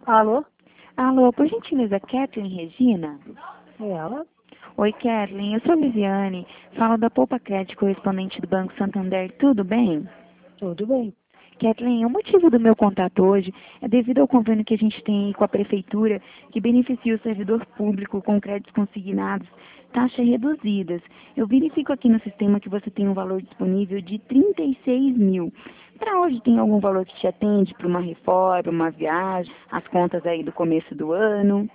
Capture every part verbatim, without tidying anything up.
Alô? Alô, por gentileza, Kathleen Regina? É ela? Oi, Kathleen, eu sou Viviane, falo da Poupa Crédito, correspondente do Banco Santander, tudo bem? Tudo bem. Kathleen, o motivo do meu contato hoje é devido ao convênio que a gente tem com a Prefeitura, que beneficia o servidor público com créditos consignados, taxas reduzidas. Eu verifico aqui no sistema que você tem um valor disponível de trinta e seis mil. Para hoje tem algum valor que te atende para uma reforma, uma viagem, as contas aí do começo do ano?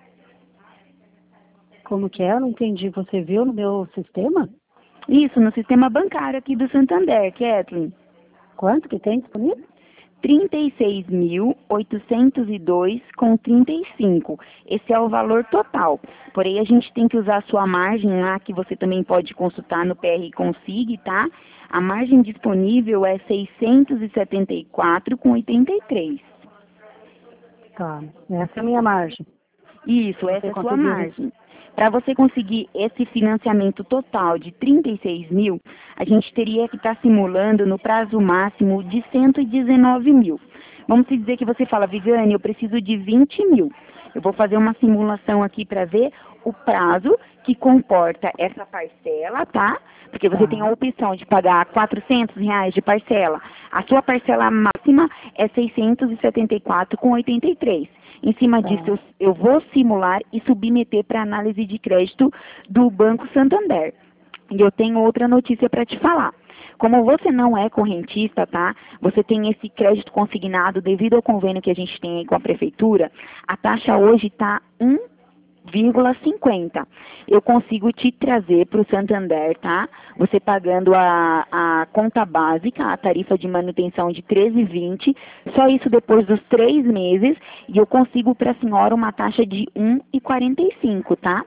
Como que é? Eu não entendi. Você viu no meu sistema? Isso, no sistema bancário aqui do Santander, Kathleen. Quanto que tem disponível? trinta e seis mil oitocentos e dois com trinta e cinco. Esse é o valor total. Porém, a gente tem que usar a sua margem lá, que você também pode consultar no P R Consig, tá? A margem disponível é seiscentos e setenta e quatro com oitenta e três. Tá. Essa é a minha margem. Isso, Você essa é a sua conseguiu? margem. Para você conseguir esse financiamento total de trinta e seis mil, a gente teria que estar simulando no prazo máximo de cento e dezenove mil. Vamos dizer que você fala, Viviane, eu preciso de vinte mil. Eu vou fazer uma simulação aqui para ver o prazo que comporta essa parcela, tá? Porque você Tá. tem a opção de pagar quatrocentos reais de parcela. A sua parcela máxima é seiscentos e setenta e quatro com oitenta e três. Em cima Tá. disso, eu, eu vou simular e submeter para análise de crédito do Banco Santander. E eu tenho outra notícia para te falar. Como você não é correntista, tá? Você tem esse crédito consignado devido ao convênio que a gente tem aí com a prefeitura. A taxa hoje está um vírgula cinquenta. Eu consigo te trazer para o Santander, tá? Você pagando a, a conta básica, a tarifa de manutenção de treze vírgula vinte, só isso depois dos três meses, e eu consigo para a senhora uma taxa de um vírgula quarenta e cinco, tá?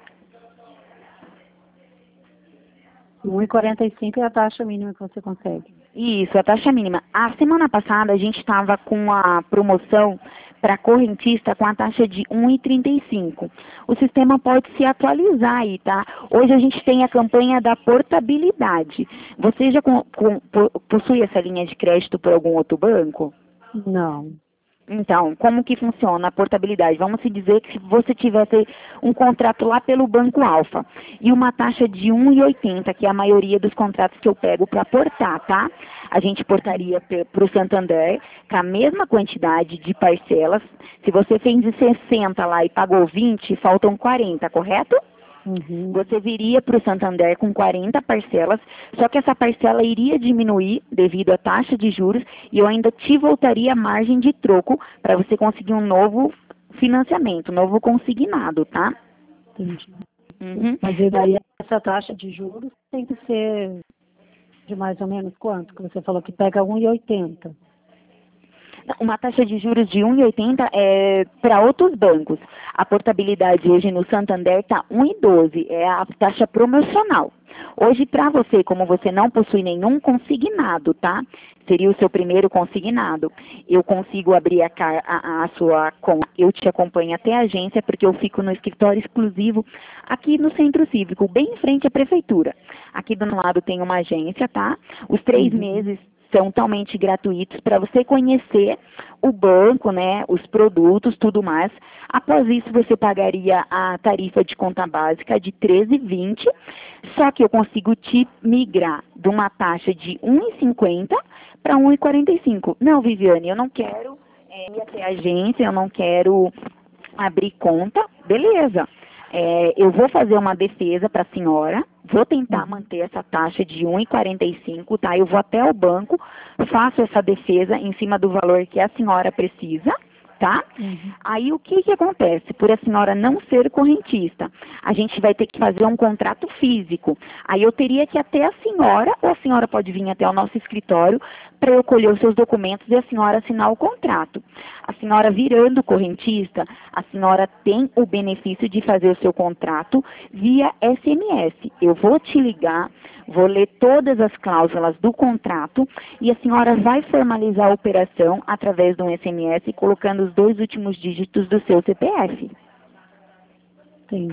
um vírgula quarenta e cinco é a taxa mínima que você consegue. Isso, a taxa mínima. A semana passada a gente estava com a promoção para correntista com a taxa de um vírgula trinta e cinco. O sistema pode se atualizar aí, tá? Hoje a gente tem a campanha da portabilidade. Você já com, com, possui essa linha de crédito por algum outro banco? Não. Então, como que funciona a portabilidade? Vamos se dizer que se você tivesse um contrato lá pelo Banco Alfa e uma taxa de um vírgula oitenta, que é a maioria dos contratos que eu pego para portar, tá? A gente portaria para o Santander com a mesma quantidade de parcelas. Se você fez de sessenta lá e pagou vinte, faltam quarenta, correto? Uhum. Você viria para o Santander com quarenta parcelas, só que essa parcela iria diminuir devido à taxa de juros e eu ainda te voltaria a margem de troco para você conseguir um novo financiamento, um novo consignado, tá? Entendi. Uhum. Mas e daí essa taxa de juros tem que ser de mais ou menos quanto? Que você falou que pega um vírgula oitenta. Uma taxa de juros de um vírgula oitenta é para outros bancos. A portabilidade hoje no Santander está um vírgula doze, é a taxa promocional. Hoje, para você, como você não possui nenhum consignado, tá? Seria o seu primeiro consignado. Eu consigo abrir a, a, a sua conta. Eu te acompanho até a agência, porque eu fico no escritório exclusivo aqui no Centro Cívico, bem em frente à prefeitura. Aqui do lado tem uma agência, tá? Os três Uhum. meses são totalmente gratuitos para você conhecer o banco, né, os produtos, tudo mais. Após isso, você pagaria a tarifa de conta básica de treze vírgula vinte, só que eu consigo te migrar de uma taxa de um vírgula cinquenta para um vírgula quarenta e cinco. Não, Viviane, eu não quero é, ir até a agência, eu não quero abrir conta. Beleza. É, eu vou fazer uma defesa para a senhora, vou tentar manter essa taxa de um vírgula quarenta e cinco, tá? Eu vou até o banco, faço essa defesa em cima do valor que a senhora precisa, tá? Uhum. Aí o que que acontece? Por a senhora não ser correntista, a gente vai ter que fazer um contrato físico. Aí eu teria que ir até a senhora, ou a senhora pode vir até o nosso escritório para eu colher os seus documentos e a senhora assinar o contrato. A senhora virando correntista, a senhora tem o benefício de fazer o seu contrato via S M S. Eu vou te ligar, vou ler todas as cláusulas do contrato e a senhora vai formalizar a operação através de um S M S colocando os dois últimos dígitos do seu C P F. Entendi.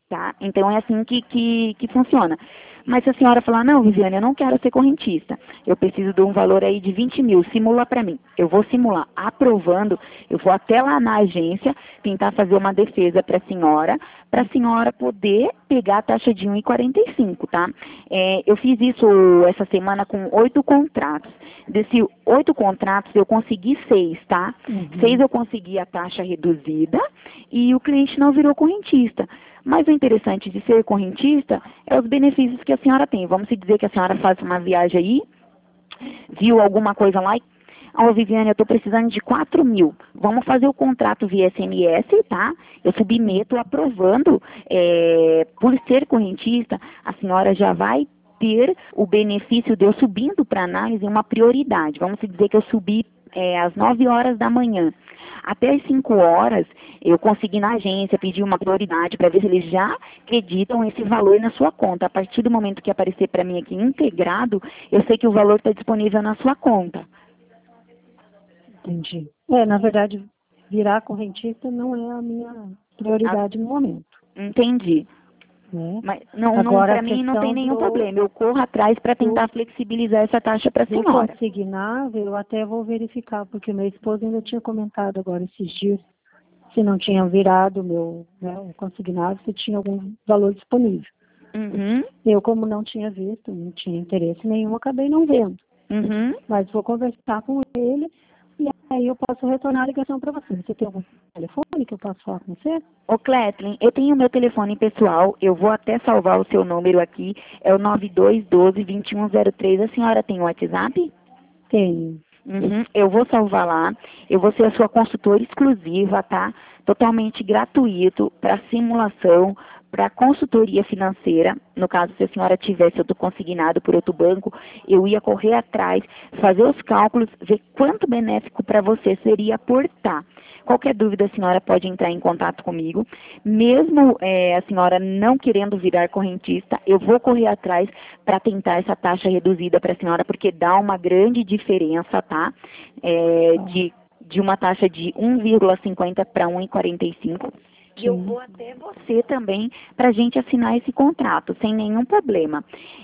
tá? Então, é assim que, que, que funciona. Mas se a senhora falar, não, Viviane, eu não quero ser correntista, eu preciso de um valor aí de vinte mil, simula para mim. Eu vou simular. Aprovando, eu vou até lá na agência tentar fazer uma defesa para a senhora, para a senhora poder pegar a taxa de um vírgula quarenta e cinco, tá? É, eu fiz isso essa semana com oito contratos. Desses oito contratos, eu consegui seis, tá? Uhum. Seis eu consegui a taxa reduzida e o cliente não virou correntista. Mas o interessante de ser correntista é os benefícios que a senhora tem. Vamos dizer que a senhora faz uma viagem aí, viu alguma coisa lá e... Ó, Viviane, eu estou precisando de quatro mil. Vamos fazer o contrato via S M S, tá? Eu submeto aprovando. É, por ser correntista, a senhora já vai ter o benefício de eu subindo para análise uma prioridade. Vamos dizer que eu subi é, às nove horas da manhã. Até as cinco horas, eu consegui na agência pedir uma prioridade para ver se eles já acreditam esse valor na sua conta. A partir do momento que aparecer para mim aqui integrado, eu sei que o valor está disponível na sua conta. Entendi. É, na verdade, virar correntista não é a minha prioridade A... no momento. Entendi. Né? Mas não, não, Agora, para a mim não tem questão nenhum do, problema. Eu corro atrás para tentar do, flexibilizar essa taxa para a do senhora. consignável, eu até vou verificar, porque meu esposo ainda tinha comentado agora esses dias se não tinha virado meu, né, o consignado, se tinha algum valor disponível. Uhum, Eu, como não tinha visto, não tinha interesse nenhum, acabei não vendo. uhum. Mas vou conversar com ele e aí eu posso retornar a ligação para você. Você tem algum telefone que eu posso falar com você? Ô, Cletlin, eu tenho meu telefone pessoal, eu vou até salvar o seu número aqui, é o nove dois um dois, dois um zero três. A senhora tem o WhatsApp? Tenho. Uhum, eu vou salvar lá, eu vou ser a sua consultora exclusiva, tá? Totalmente gratuito para simulação, para consultoria financeira. No caso, se a senhora tivesse outro consignado por outro banco, eu ia correr atrás, fazer os cálculos, ver quanto benéfico para você seria aportar. Qualquer dúvida, a senhora pode entrar em contato comigo. Mesmo é, a senhora não querendo virar correntista, eu vou correr atrás para tentar essa taxa reduzida para a senhora, porque dá uma grande diferença, tá? É, de, de uma taxa de um vírgula cinquenta para um vírgula quarenta e cinco. E eu vou até você também para a gente assinar esse contrato, sem nenhum problema.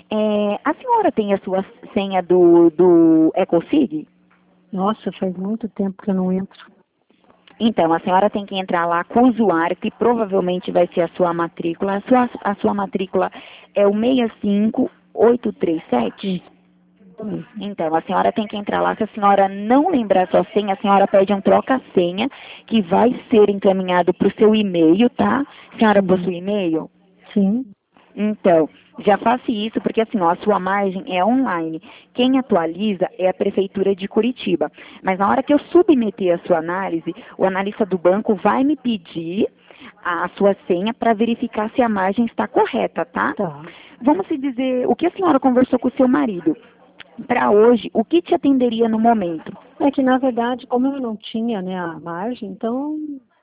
É, a senhora tem a sua senha do, do EcoSig? Nossa, faz muito tempo que eu não entro. Então, a senhora tem que entrar lá com o usuário, que provavelmente vai ser a sua matrícula. A sua, a sua matrícula é o seis cinco oito três sete? Então, a senhora tem que entrar lá. Se a senhora não lembrar sua senha, a senhora pede um troca-senha, que vai ser encaminhado para o seu e-mail, tá? A senhora Sim. possui e-mail? Sim. Então, já faça isso, porque assim, ó, a sua margem é online. Quem atualiza é a Prefeitura de Curitiba. Mas na hora que eu submeter a sua análise, o analista do banco vai me pedir a sua senha para verificar se a margem está correta, tá? Tá. Vamos se dizer, o que a senhora conversou com o seu marido? Para hoje, o que te atenderia no momento? É que, na verdade, como eu não tinha, né, a margem, então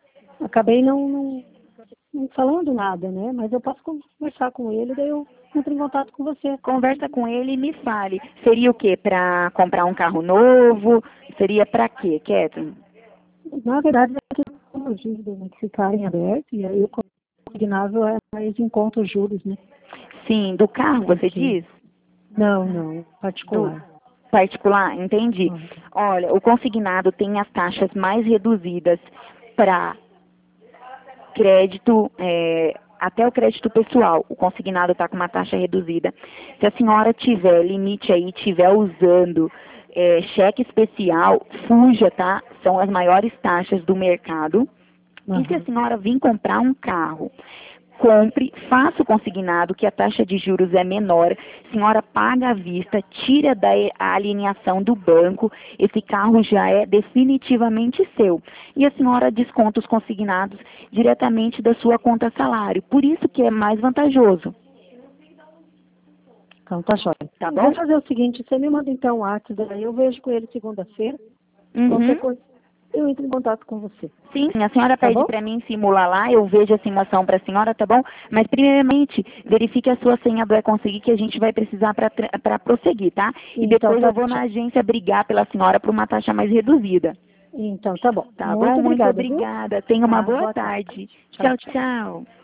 acabei não, não, não falando nada, né? Mas eu posso conversar com ele, daí eu entro em contato com você. Conversa com ele e me fale. Seria o quê? Para comprar um carro novo? Seria para quê, Kathleen? Na verdade, é que as dívidas, né, que ficarem abertas, e aí o consignável é mais em conta os juros, né? Sim, do carro, você Sim. diz? Não, não, particular. Do particular, entendi. Uhum. Olha, o consignado tem as taxas mais reduzidas para crédito, é, até o crédito pessoal. O consignado está com uma taxa reduzida. Se a senhora tiver limite aí, tiver usando é, cheque especial, fuja, tá? São as maiores taxas do mercado. Uhum. E se a senhora vir comprar um carro, compre, faça o consignado, que a taxa de juros é menor, a senhora paga à vista, tira da a alienação do banco, esse carro já é definitivamente seu. E a senhora desconta os consignados diretamente da sua conta salário, por isso que é mais vantajoso. Então tá jóia. Tá bom? Vamos fazer o seguinte, você me manda então o WhatsApp, daí eu vejo com ele segunda-feira, qualquer Uhum. coisa, eu entro em contato com você. Sim, a senhora Tá pede bom? para mim simular lá, eu vejo a simulação para a senhora, tá bom? Mas primeiramente, verifique a sua senha do EcoSig que a gente vai precisar para prosseguir, tá? E Então, depois tá eu vou na agência brigar pela senhora por uma taxa mais reduzida. Então, tá bom. Tá Muito bom? Muito obrigada, viu? obrigada. Tenha uma Tá, boa, boa tarde. tarde. Tchau, Tchau, tchau.